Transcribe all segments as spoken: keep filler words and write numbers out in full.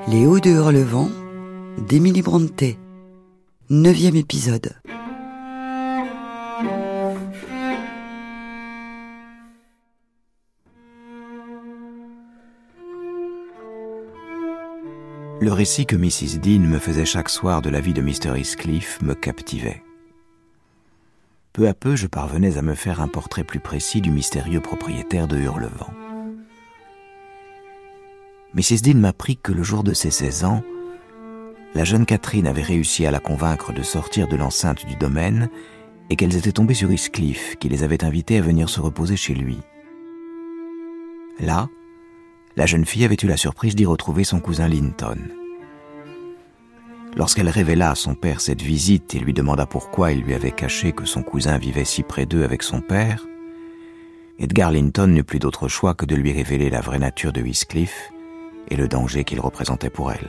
Les Hauts de Hurlevent d'Émilie Brontë. Neuvième épisode. Le récit que missus Dean me faisait chaque soir de la vie de mister Heathcliff me captivait. Peu à peu, je parvenais à me faire un portrait plus précis du mystérieux propriétaire de Hurlevent. missus Dean m'apprit que le jour de ses seize ans, la jeune Catherine avait réussi à la convaincre de sortir de l'enceinte du domaine et qu'elles étaient tombées sur Heathcliff, qui les avait invitées à venir se reposer chez lui. Là, la jeune fille avait eu la surprise d'y retrouver son cousin Linton. Lorsqu'elle révéla à son père cette visite et lui demanda pourquoi il lui avait caché que son cousin vivait si près d'eux avec son père, Edgar Linton n'eut plus d'autre choix que de lui révéler la vraie nature de Heathcliff et le danger qu'il représentait pour elle.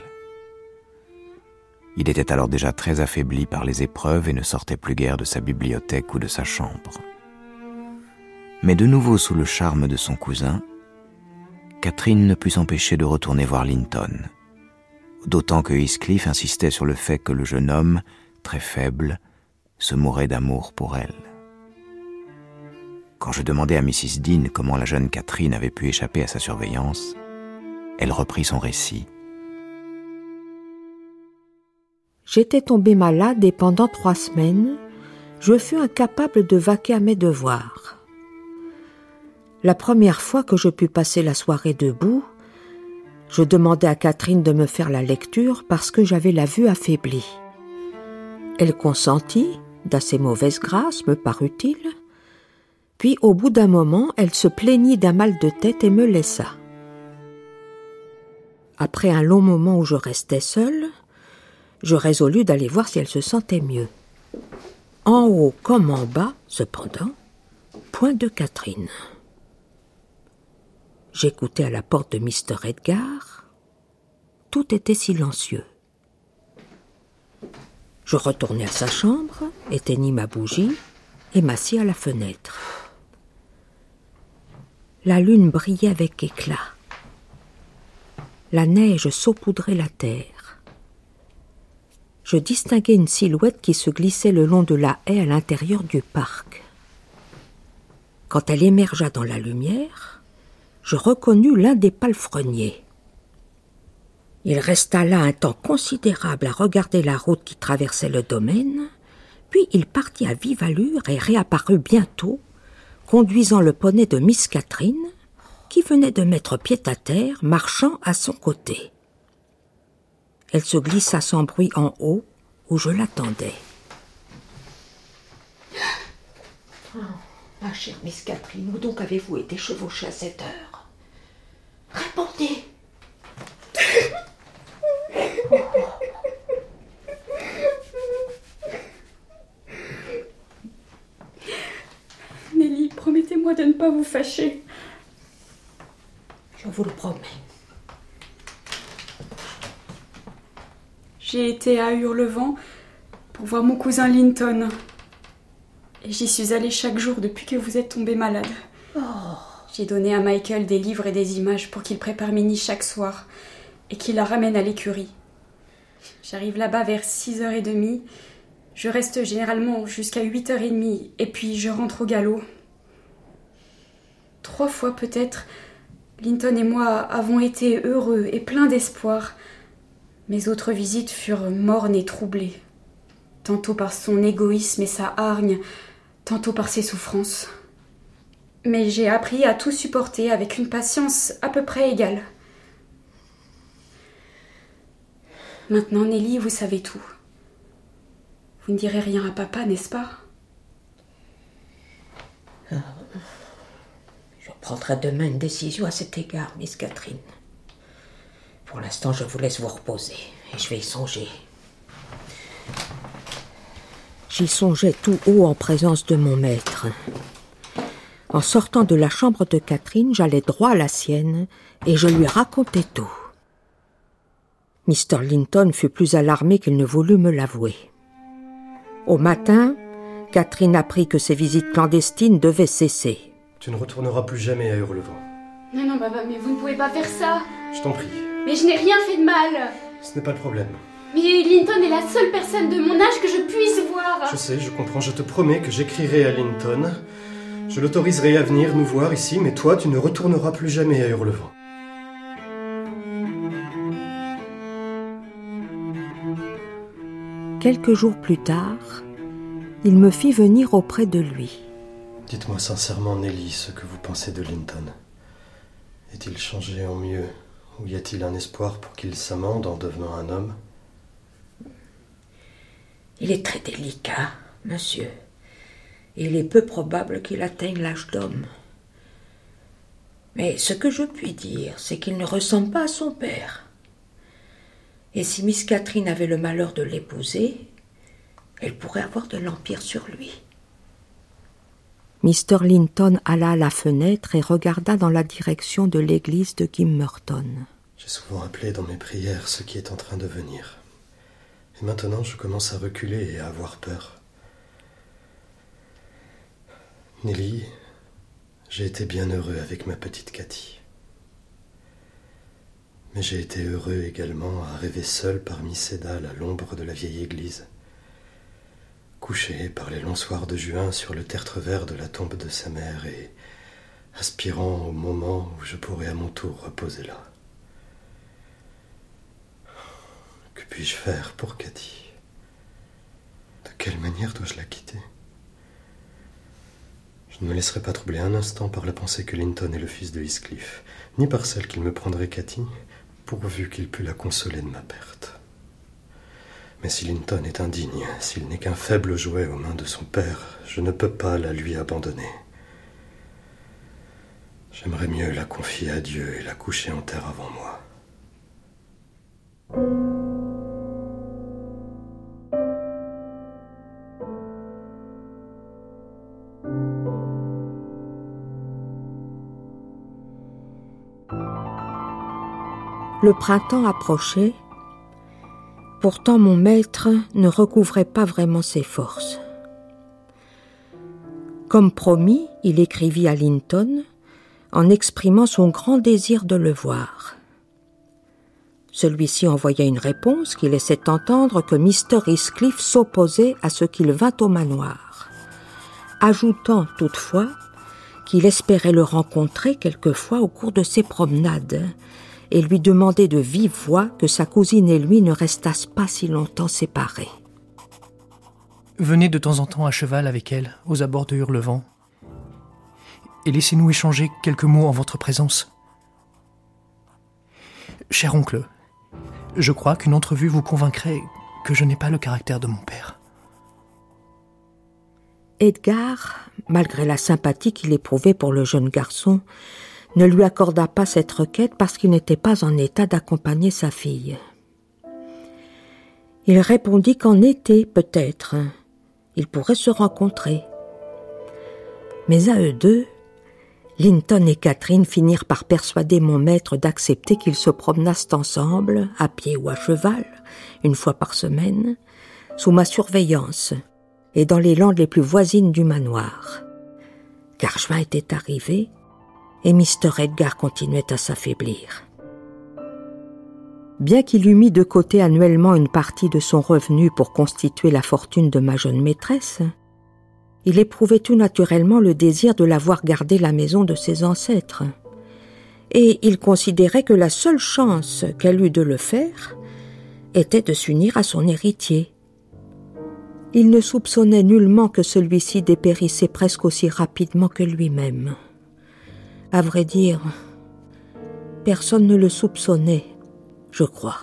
Il était alors déjà très affaibli par les épreuves et ne sortait plus guère de sa bibliothèque ou de sa chambre. Mais de nouveau sous le charme de son cousin, Catherine ne put s'empêcher de retourner voir Linton, d'autant que Heathcliff insistait sur le fait que le jeune homme, très faible, se mourait d'amour pour elle. Quand je demandai à missus Dean comment la jeune Catherine avait pu échapper à sa surveillance, elle reprit son récit. J'étais tombée malade et pendant trois semaines, je fus incapable de vaquer à mes devoirs. La première fois que je pus passer la soirée debout, je demandai à Catherine de me faire la lecture parce que j'avais la vue affaiblie. Elle consentit, d'assez mauvaise grâce, me parut-il. Puis, au bout d'un moment, elle se plaignit d'un mal de tête et me laissa. Après un long moment où je restais seule, je résolus d'aller voir si elle se sentait mieux. En haut comme en bas, cependant, point de Catherine. J'écoutais à la porte de mister Edgar. Tout était silencieux. Je retournai à sa chambre, éteignis ma bougie et m'assis à la fenêtre. La lune brillait avec éclat. La neige saupoudrait la terre. Je distinguai une silhouette qui se glissait le long de la haie à l'intérieur du parc. Quand elle émergea dans la lumière, je reconnus l'un des palefreniers. Il resta là un temps considérable à regarder la route qui traversait le domaine, puis il partit à vive allure et réapparut bientôt, conduisant le poney de miss Catherine, qui venait de mettre pied à terre, marchant à son côté. Elle se glissa sans bruit en haut, où je l'attendais. Oh, ma chère miss Catherine, où donc avez-vous été chevauchée à cette heure? Répondez. Nelly, promettez-moi de ne pas vous fâcher. Je vous le promets. J'ai été à Hurlevent pour voir mon cousin Linton. Et j'y suis allée chaque jour depuis que vous êtes tombé malade. Oh. J'ai donné à Michael des livres et des images pour qu'il prépare Minnie chaque soir et qu'il la ramène à l'écurie. J'arrive là-bas vers six heures trente. Je reste généralement jusqu'à huit heures trente et puis je rentre au galop. Trois fois peut-être, Linton et moi avons été heureux et pleins d'espoir. Mes autres visites furent mornes et troublées, tantôt par son égoïsme et sa hargne, tantôt par ses souffrances. Mais j'ai appris à tout supporter avec une patience à peu près égale. Maintenant, Nelly, vous savez tout. Vous ne direz rien à papa, n'est-ce pas? euh, Je prendrai demain une décision à cet égard, miss Catherine. Pour l'instant, je vous laisse vous reposer et je vais y songer. J'y songeais tout haut en présence de mon maître. En sortant de la chambre de Catherine, j'allais droit à la sienne et je lui racontai tout. mister Linton fut plus alarmé qu'il ne voulut me l'avouer. Au matin, Catherine apprit que ses visites clandestines devaient cesser. Tu ne retourneras plus jamais à Hurlevent. Non, non, papa, mais vous ne pouvez pas faire ça. Je t'en prie. Mais je n'ai rien fait de mal. Ce n'est pas le problème. Mais Linton est la seule personne de mon âge que je puisse voir. Je sais, je comprends. Je te promets que j'écrirai à Linton. Je l'autoriserai à venir nous voir ici, mais toi, tu ne retourneras plus jamais à Hurlevent. Quelques jours plus tard, il me fit venir auprès de lui. Dites-moi sincèrement, Nelly, ce que vous pensez de Linton. Est-il changé en mieux? Ou y a-t-il un espoir pour qu'il s'amende en devenant un homme? Il est très délicat, monsieur. Il est peu probable qu'il atteigne l'âge d'homme. Mais ce que je puis dire, c'est qu'il ne ressemble pas à son père. Et si Miss Catherine avait le malheur de l'épouser, elle pourrait avoir de l'empire sur lui. mister Linton alla à la fenêtre et regarda dans la direction de l'église de Gimmerton. J'ai souvent appelé dans mes prières ce qui est en train de venir. Et maintenant, je commence à reculer et à avoir peur. Nelly, j'ai été bien heureux avec ma petite Cathy. Mais j'ai été heureux également à rêver seul parmi ces dalles à l'ombre de la vieille église, couché par les longs soirs de juin sur le tertre vert de la tombe de sa mère et aspirant au moment où je pourrais à mon tour reposer là. Que puis-je faire pour Cathy? De quelle manière dois-je la quitter? Je ne me laisserai pas troubler un instant par la pensée que Linton est le fils de Heathcliff, ni par celle qu'il me prendrait Cathy, pourvu qu'il pût la consoler de ma perte. Mais si Linton est indigne, s'il n'est qu'un faible jouet aux mains de son père, je ne peux pas la lui abandonner. J'aimerais mieux la confier à Dieu et la coucher en terre avant moi. Le printemps approchait. Pourtant mon maître ne recouvrait pas vraiment ses forces. Comme promis, il écrivit à Linton en exprimant son grand désir de le voir. Celui-ci envoya une réponse qui laissait entendre que mister Heathcliff s'opposait à ce qu'il vînt au manoir, ajoutant toutefois qu'il espérait le rencontrer quelquefois au cours de ses promenades et lui demandait de vive voix que sa cousine et lui ne restassent pas si longtemps séparés. Venez de temps en temps à cheval avec elle, aux abords de Hurlevent, et laissez-nous échanger quelques mots en votre présence. Cher oncle, je crois qu'une entrevue vous convaincrait que je n'ai pas le caractère de mon père. Edgar, malgré la sympathie qu'il éprouvait pour le jeune garçon, ne lui accorda pas cette requête parce qu'il n'était pas en état d'accompagner sa fille. Il répondit qu'en été, peut-être, ils pourraient se rencontrer. Mais à eux deux, Linton et Catherine finirent par persuader mon maître d'accepter qu'ils se promenassent ensemble, à pied ou à cheval, une fois par semaine, sous ma surveillance et dans les landes les plus voisines du manoir. Car juin était arrivé et mister Edgar continuait à s'affaiblir. Bien qu'il eût mis de côté annuellement une partie de son revenu pour constituer la fortune de ma jeune maîtresse, il éprouvait tout naturellement le désir de la voir garder la maison de ses ancêtres. Et il considérait que la seule chance qu'elle eût de le faire était de s'unir à son héritier. Il ne soupçonnait nullement que celui-ci dépérissait presque aussi rapidement que lui-même. À vrai dire, personne ne le soupçonnait, je crois.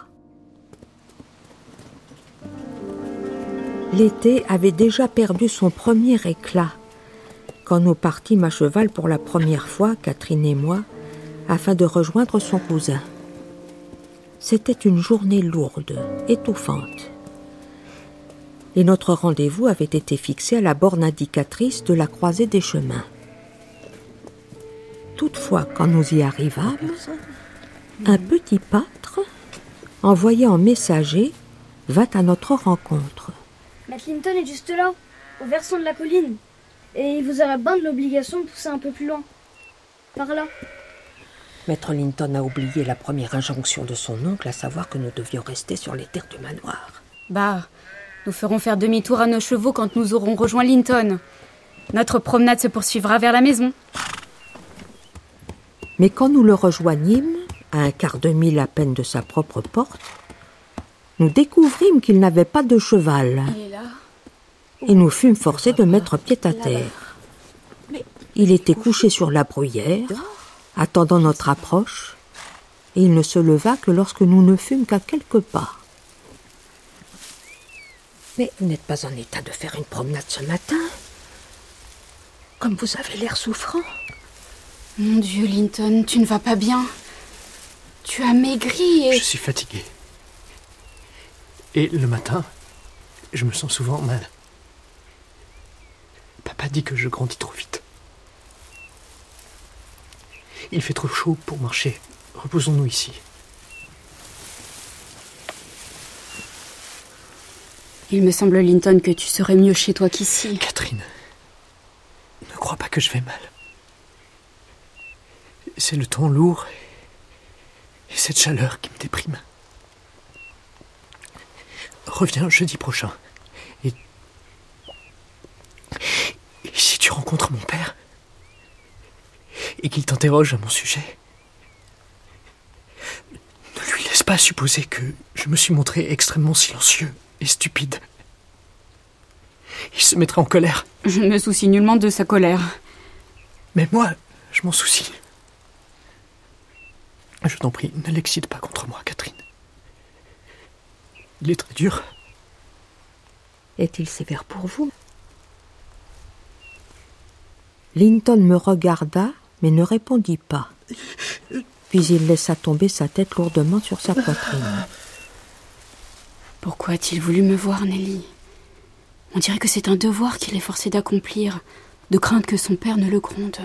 L'été avait déjà perdu son premier éclat quand nous partîmes à cheval pour la première fois, Catherine et moi, afin de rejoindre son cousin. C'était une journée lourde, étouffante. Et notre rendez-vous avait été fixé à la borne indicatrice de la croisée des chemins. Toutefois, quand nous y arrivâmes, un petit pâtre, envoyé en messager, vint à notre rencontre. Maître Linton est juste là, au versant de la colline, et il vous aurait bien de l'obligation de pousser un peu plus loin. Par là. Maître Linton a oublié la première injonction de son oncle, à savoir que nous devions rester sur les terres du manoir. Bah, nous ferons faire demi-tour à nos chevaux quand nous aurons rejoint Linton. Notre promenade se poursuivra vers la maison. Mais quand nous le rejoignîmes, à un quart de mille à peine de sa propre porte, nous découvrîmes qu'il n'avait pas de cheval. Il est là. Et nous fûmes forcés de mettre pied à terre. Il était couché sur la bruyère, attendant notre approche, et il ne se leva que lorsque nous ne fûmes qu'à quelques pas. Mais vous n'êtes pas en état de faire une promenade ce matin? Comme vous avez l'air souffrant. Mon Dieu, Linton, tu ne vas pas bien. Tu as maigri et... Je suis fatigué. Et le matin, je me sens souvent mal. Papa dit que je grandis trop vite. Il fait trop chaud pour marcher. Reposons-nous ici. Il me semble, Linton, que tu serais mieux chez toi qu'ici. Catherine, ne crois pas que je vais mal. C'est le temps lourd et cette chaleur qui me déprime. Reviens jeudi prochain. Et, et si tu rencontres mon père et qu'il t'interroge à mon sujet, ne lui laisse pas supposer que je me suis montré extrêmement silencieux et stupide. Il se mettra en colère. Je ne me soucie nullement de sa colère. Mais moi, je m'en soucie. Je t'en prie, ne l'excite pas contre moi, Catherine. Il est très dur. Est-il sévère pour vous? Linton me regarda, mais ne répondit pas. Puis il laissa tomber sa tête lourdement sur sa poitrine. Pourquoi a-t-il voulu me voir, Nelly? On dirait que c'est un devoir qu'il est forcé d'accomplir, de crainte que son père ne le gronde.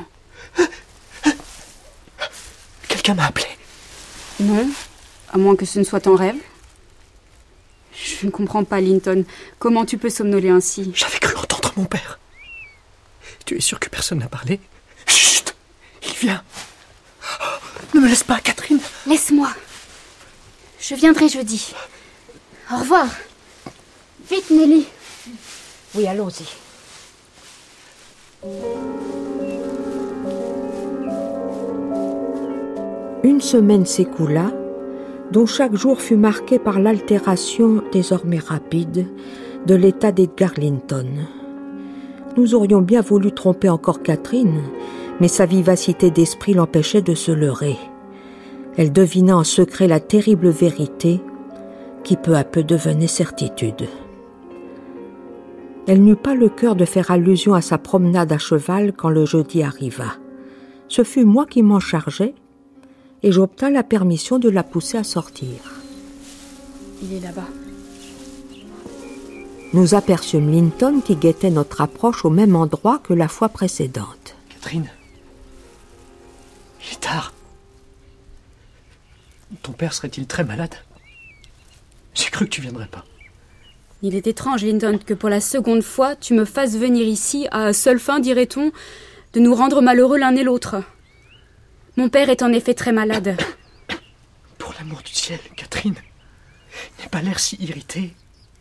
Quelqu'un m'a appelé. Non, à moins que ce ne soit un rêve. Je ne comprends pas, Linton. Comment tu peux somnoler ainsi? J'avais cru entendre mon père. Tu es sûr que personne n'a parlé? Chut! Il vient. Oh, ne me laisse pas, Catherine. Laisse-moi. Je viendrai jeudi. Au revoir. Vite, Nelly. Oui, allons-y. Une semaine s'écoula, dont chaque jour fut marqué par l'altération, désormais rapide, de l'état d'Edgar Linton. Nous aurions bien voulu tromper encore Catherine, mais sa vivacité d'esprit l'empêchait de se leurrer. Elle devina en secret la terrible vérité qui peu à peu devenait certitude. Elle n'eut pas le cœur de faire allusion à sa promenade à cheval quand le jeudi arriva. Ce fut moi qui m'en chargeai, et j'obtins la permission de la pousser à sortir. Il est là-bas. Nous aperçûmes Linton qui guettait notre approche au même endroit que la fois précédente. Catherine, il est tard. Ton père serait-il très malade? J'ai cru que tu viendrais pas. Il est étrange, Linton, que pour la seconde fois, tu me fasses venir ici à seule fin, dirait-on, de nous rendre malheureux l'un et l'autre. Mon père est en effet très malade. Pour l'amour du ciel, Catherine, n'aie pas l'air si irritée.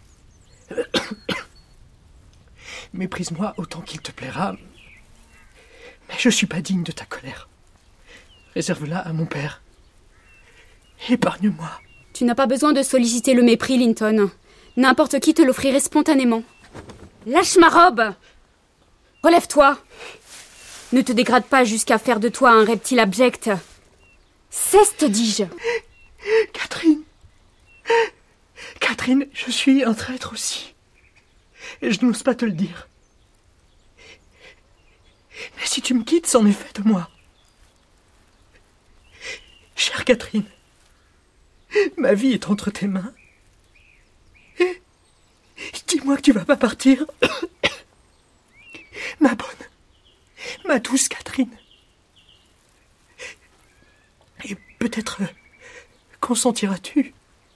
Méprise-moi autant qu'il te plaira, mais je suis pas digne de ta colère. Réserve-la à mon père. Épargne-moi. Tu n'as pas besoin de solliciter le mépris, Linton. N'importe qui te l'offrirait spontanément. Lâche ma robe! Relève-toi! Ne te dégrade pas jusqu'à faire de toi un reptile abject. Cesse, te dis-je. Catherine, Catherine, je suis un traître aussi. Et je n'ose pas te le dire. Mais si tu me quittes, c'en est fait de moi. Chère Catherine, ma vie est entre tes mains. Dis-moi que tu vas pas partir. Ma bonne, ma douce Catherine. Et peut-être consentiras-tu?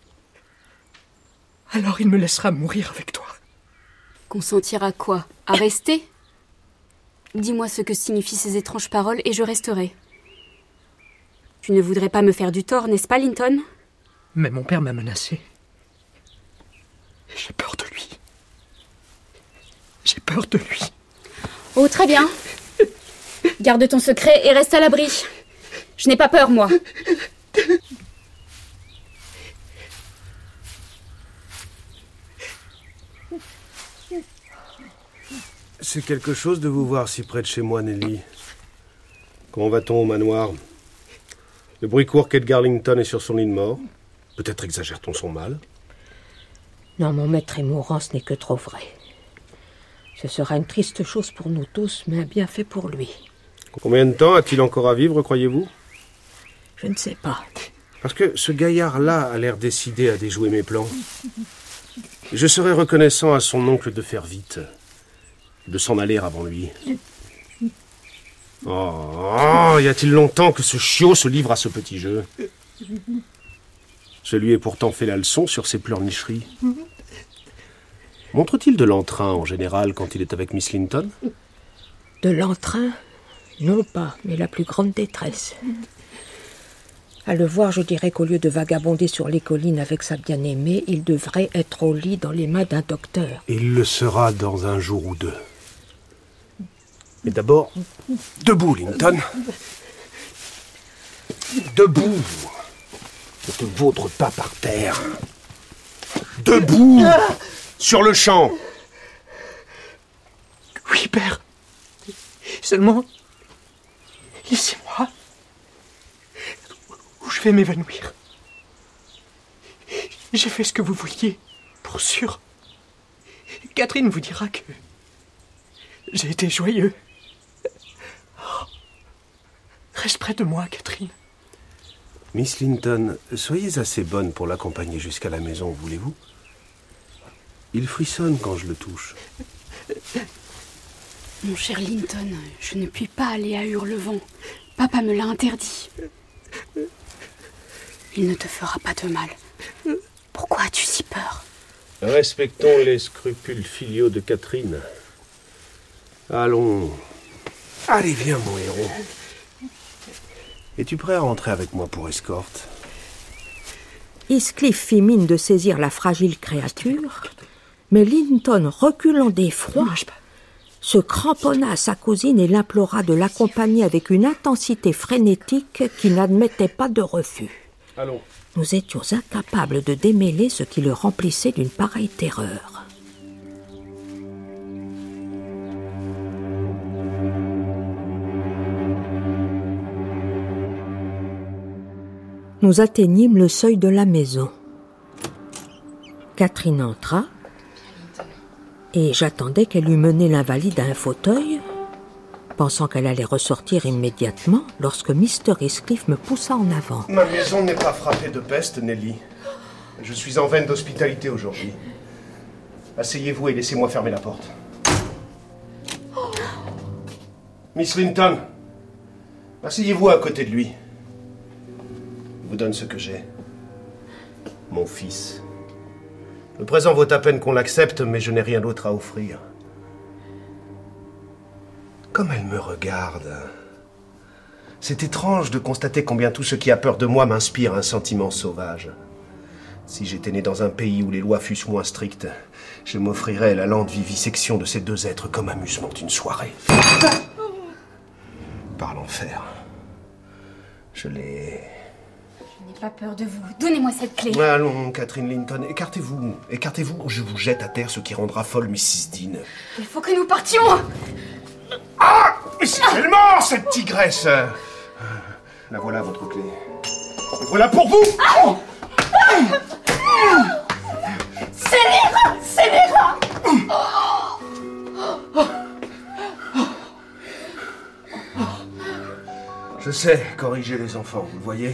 Alors il me laissera mourir avec toi. Consentir à quoi? À rester? Dis-moi ce que signifient ces étranges paroles et je resterai. Tu ne voudrais pas me faire du tort, n'est-ce pas, Linton? Mais mon père m'a menacé. J'ai peur de lui. J'ai peur de lui. Oh, très bien. Garde ton secret et reste à l'abri. Je n'ai pas peur, moi. C'est quelque chose de vous voir si près de chez moi, Nelly. Comment va-t-on au manoir? Le bruit court qu'Edgar Linton est sur son lit de mort. Peut-être exagère-t-on son mal? Non, mon maître est mourant, ce n'est que trop vrai. Ce sera une triste chose pour nous tous, mais un bienfait pour lui. Combien de temps a-t-il encore à vivre, croyez-vous? Je ne sais pas. Parce que ce gaillard-là a l'air décidé à déjouer mes plans. Je serais reconnaissant à son oncle de faire vite, de s'en aller avant lui. Oh, y a-t-il longtemps que ce chiot se livre à ce petit jeu? Je lui ai pourtant fait la leçon sur ses pleurnicheries. Montre-t-il de l'entrain en général quand il est avec Miss Linton? De l'entrain? Non pas, mais la plus grande détresse. À le voir, je dirais qu'au lieu de vagabonder sur les collines avec sa bien-aimée, il devrait être au lit dans les mains d'un docteur. Il le sera dans un jour ou deux. Mais d'abord, debout, Linton. Debout. Ne te vautre pas par terre. Debout. Sur le champ. Oui, père. Seulement, laissez-moi, ou je vais m'évanouir. J'ai fait ce que vous vouliez, pour sûr. Catherine vous dira que j'ai été joyeux. Reste près de moi, Catherine. Miss Linton, soyez assez bonne pour l'accompagner jusqu'à la maison, voulez-vous? Il frissonne quand je le touche. Mon cher Linton, je ne puis pas aller à Hurlevent. Papa me l'a interdit. Il ne te fera pas de mal. Pourquoi as-tu si peur? Respectons les scrupules filiaux de Catherine. Allons. Allez, viens, mon héros. Es-tu prêt à rentrer avec moi pour escorte? Heathcliff fit mine de saisir la fragile créature, mais Linton, reculant d'effroi, se cramponna à sa cousine et l'implora de l'accompagner avec une intensité frénétique qui n'admettait pas de refus. Allons. Nous étions incapables de démêler ce qui le remplissait d'une pareille terreur. Nous atteignîmes le seuil de la maison. Catherine entra, et j'attendais qu'elle eût mené l'invalide à un fauteuil, pensant qu'elle allait ressortir immédiatement lorsque mister Heathcliff me poussa en avant. Ma maison n'est pas frappée de peste, Nelly. Je suis en veine d'hospitalité aujourd'hui. Asseyez-vous et laissez-moi fermer la porte. Miss Linton, asseyez-vous à côté de lui. Je vous donne ce que j'ai. Mon fils. Le présent vaut à peine qu'on l'accepte, mais je n'ai rien d'autre à offrir. Comme elle me regarde. C'est étrange de constater combien tout ce qui a peur de moi m'inspire un sentiment sauvage. Si j'étais né dans un pays où les lois fussent moins strictes, je m'offrirais la lente vivisection de ces deux êtres comme amusement d'une soirée. Par l'enfer. Je les... Je n'ai pas peur de vous. Donnez-moi cette clé. Allons, Catherine Linton, écartez-vous. Écartez-vous ou je vous jette à terre, ce qui rendra folle missus Dean. Il faut que nous partions. Ah! Mais c'est tellement, cette tigresse! La voilà, votre clé. Voilà pour vous! Ah! Scélérat! Scélérat! Je sais corriger les enfants, vous le voyez.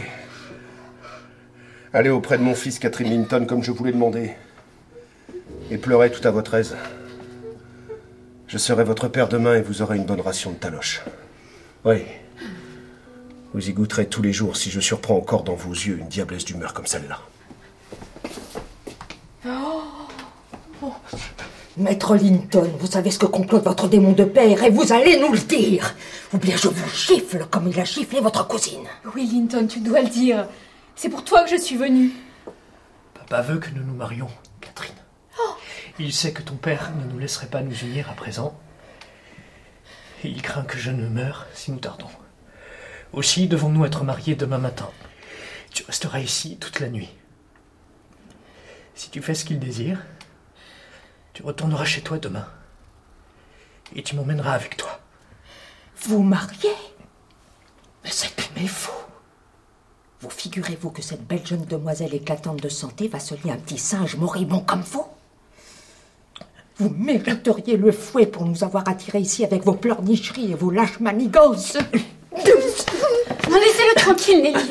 Allez auprès de mon fils Catherine Linton comme je vous l'ai demandé. Et pleurez tout à votre aise. Je serai votre père demain et vous aurez une bonne ration de taloche. Oui. Vous y goûterez tous les jours si je surprends encore dans vos yeux une diablesse d'humeur comme celle-là. Oh, Oh. Maître Linton, vous savez ce que complote votre démon de père et vous allez nous le dire. Ou bien je vous gifle comme il a giflé votre cousine. Oui, Linton, tu dois le dire. C'est pour toi que je suis venue. Papa veut que nous nous marions, Catherine. Oh. Il sait que ton père ne nous laisserait pas nous unir à présent. Et il craint que je ne meure si nous tardons. Aussi devons-nous être mariés demain matin. Tu resteras ici toute la nuit. Si tu fais ce qu'il désire, tu retourneras chez toi demain. Et tu m'emmèneras avec toi. Vous mariez? Mais c'est mais faux. Vous figurez-vous que cette belle jeune demoiselle éclatante de santé va se lier un petit singe moribond comme vous? Vous mériteriez le fouet pour nous avoir attirés ici avec vos pleurnicheries et vos lâches manigances. Laissez-le tranquille, Nelly.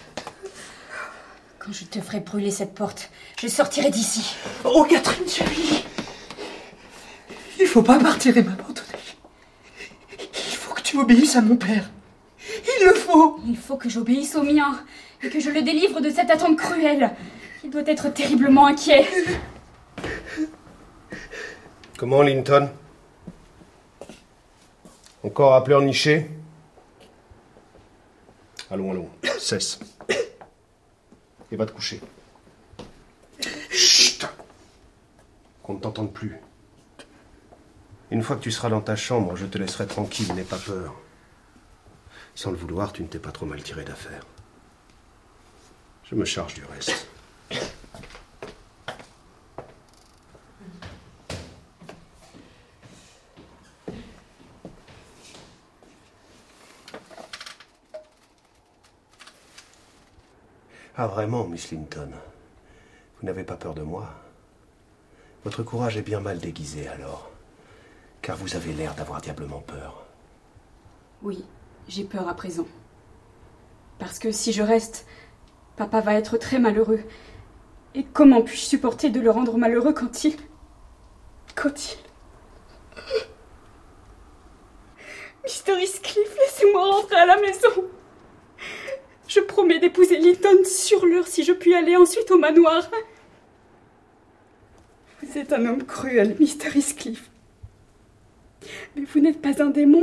Quand je te ferai brûler cette porte, je sortirai d'ici. Oh, Catherine, chérie. Il faut pas partir et m'abandonner. Il faut que tu obéisses à mon père. Il le faut. Il faut que j'obéisse au mien et que je le délivre de cette attente cruelle. Il doit être terriblement inquiet. Comment, Linton? Encore à pleurnicher? Allons, allons, cesse. Et va te coucher. Chut! Qu'on ne t'entende plus. Une fois que tu seras dans ta chambre, je te laisserai tranquille, n'aie pas peur. Sans le vouloir, tu ne t'es pas trop mal tiré d'affaire. Je me charge du reste. Ah vraiment, Miss Linton, vous n'avez pas peur de moi? Votre courage est bien mal déguisé alors, car vous avez l'air d'avoir diablement peur. Oui, j'ai peur à présent. Parce que si je reste, papa va être très malheureux. Et comment puis-je supporter de le rendre malheureux quand il... Quand il... Mister Heathcliff, laissez-moi rentrer à la maison. Je promets d'épouser Linton sur l'heure si je puis aller ensuite au manoir. Vous êtes un homme cruel, Mister Heathcliff. Mais vous n'êtes pas un démon.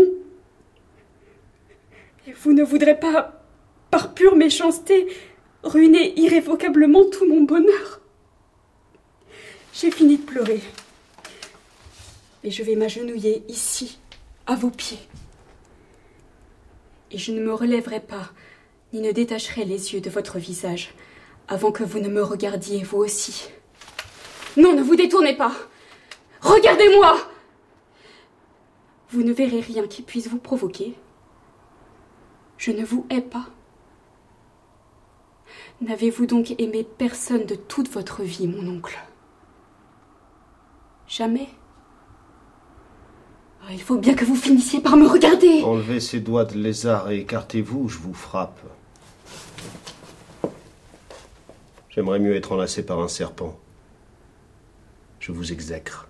Et vous ne voudrez pas, par pure méchanceté, ruiner irrévocablement tout mon bonheur. J'ai fini de pleurer. Et je vais m'agenouiller ici, à vos pieds. Et je ne me relèverai pas, ni ne détacherai les yeux de votre visage, avant que vous ne me regardiez vous aussi. Non, ne vous détournez pas. Regardez-moi. Vous ne verrez rien qui puisse vous provoquer. Je ne vous hais pas. N'avez-vous donc aimé personne de toute votre vie, mon oncle? Jamais? Oh, il faut bien que vous finissiez par me regarder. Enlevez ces doigts de lézard et écartez-vous ou je vous frappe. J'aimerais mieux être enlacé par un serpent. Je vous exècre.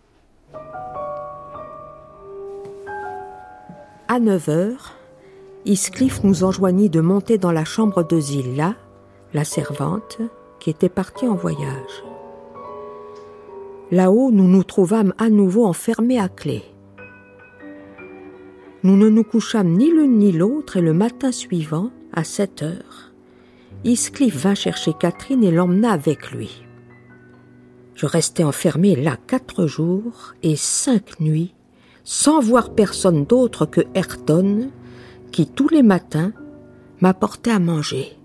À neuf heures, Heathcliff nous enjoignit de monter dans la chambre de Zilla, la servante, qui était partie en voyage. Là-haut, nous nous trouvâmes à nouveau enfermés à clé. Nous ne nous couchâmes ni l'une ni l'autre et le matin suivant, à sept heures, Heathcliff vint chercher Catherine et l'emmena avec lui. Je restai enfermé là quatre jours et cinq nuits, sans voir personne d'autre que Ayrton, qui tous les matins m'apportait à manger.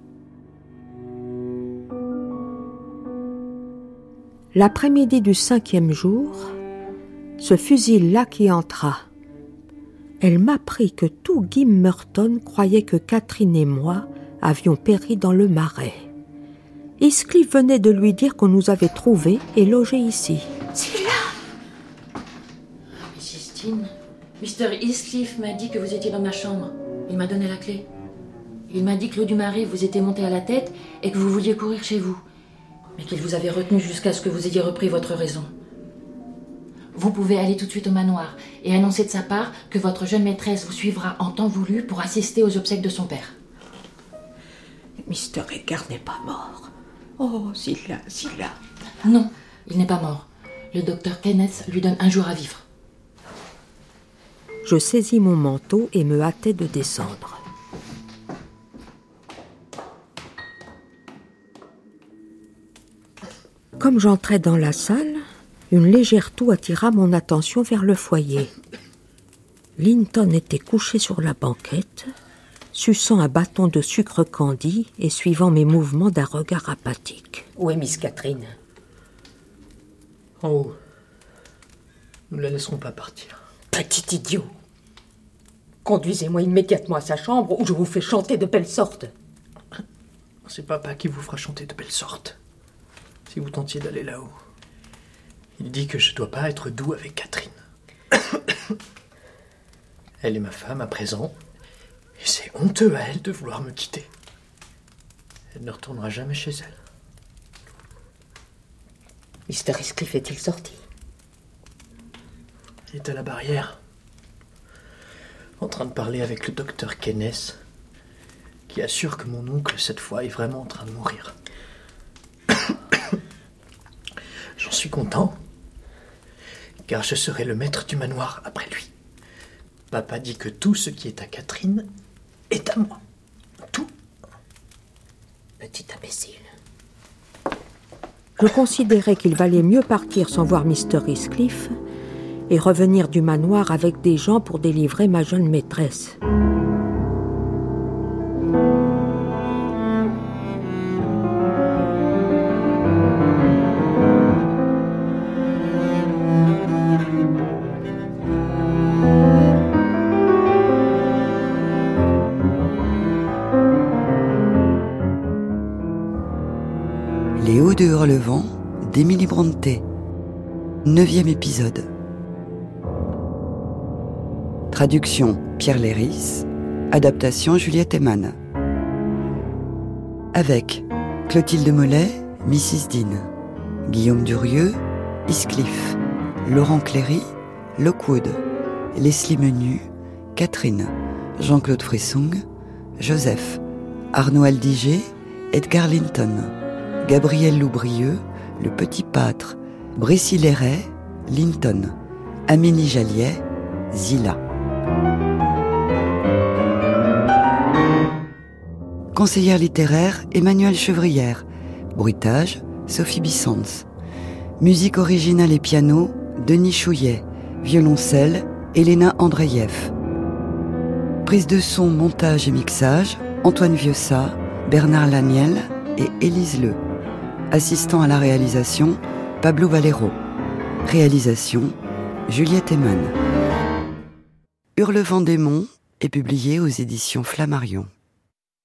L'après-midi du cinquième jour, ce fut Zilla qui entra. Elle m'apprit que tout Gimmerton croyait que Catherine et moi avions péri dans le marais. Heathcliff venait de lui dire qu'on nous avait trouvés et logés ici. Zilla! Mais Justine, Mister Heathcliff m'a dit que vous étiez dans ma chambre. Il m'a donné la clé. Il m'a dit que l'eau du marais vous était montée à la tête et que vous vouliez courir chez vous. Mais qu'il vous avait retenu jusqu'à ce que vous ayez repris votre raison. Vous pouvez aller tout de suite au manoir et annoncer de sa part que votre jeune maîtresse vous suivra en temps voulu pour assister aux obsèques de son père. Mister Edgar n'est pas mort. Oh, Zilla, Zilla. Non, il n'est pas mort. Le docteur Kenneth lui donne un jour à vivre. Je saisis mon manteau et me hâtai de descendre. Comme j'entrais dans la salle, une légère toux attira mon attention vers le foyer. Linton était couché sur la banquette, suçant un bâton de sucre candi et suivant mes mouvements d'un regard apathique. Où est Miss Catherine? En haut. Nous ne la laisserons pas partir. Petit idiot! Conduisez-moi immédiatement à sa chambre ou je vous fais chanter de belle sorte. C'est papa qui vous fera chanter de belle sorte. Si vous tentiez d'aller là-haut. Il dit que je dois pas être doux avec Catherine. Elle est ma femme à présent, et c'est honteux à elle de vouloir me quitter. Elle ne retournera jamais chez elle. Mister Heathcliff est-il sorti? Il est à la barrière, en train de parler avec le docteur Kenneth, qui assure que mon oncle, cette fois, est vraiment en train de mourir. J'en suis content, car je serai le maître du manoir après lui. Papa dit que tout ce qui est à Catherine est à moi. Tout. Petit imbécile. Je considérais qu'il valait mieux partir sans voir Mister Heathcliff et revenir du manoir avec des gens pour délivrer ma jeune maîtresse. Les Hauts de Hurlevent d'Emily Brontë. Neuvième épisode. Traduction Pierre Léris. Adaptation Juliette Eman. Avec Clotilde Mollet, Missus Dean, Guillaume Durieux, Heathcliff, Laurent Cléry, Lockwood, Leslie Menu, Catherine, Jean-Claude Frissung, Joseph, Arnaud Aldiger, Edgar Linton, Gabriel Loubrieux, le petit pâtre, Brécy Léret, Linton, Amélie Jalliet, Zilla. Conseillère littéraire, Emmanuelle Chevrière. Bruitage, Sophie Bissens. Musique originale et piano, Denis Chouillet. Violoncelle, Elena Andreyev. Prise de son, montage et mixage, Antoine Vieussat, Bernard Laniel et Élise Le. Assistant à la réalisation, Pablo Valero. Réalisation, Juliette Eman. Hurlevent des Monts est publié aux éditions Flammarion.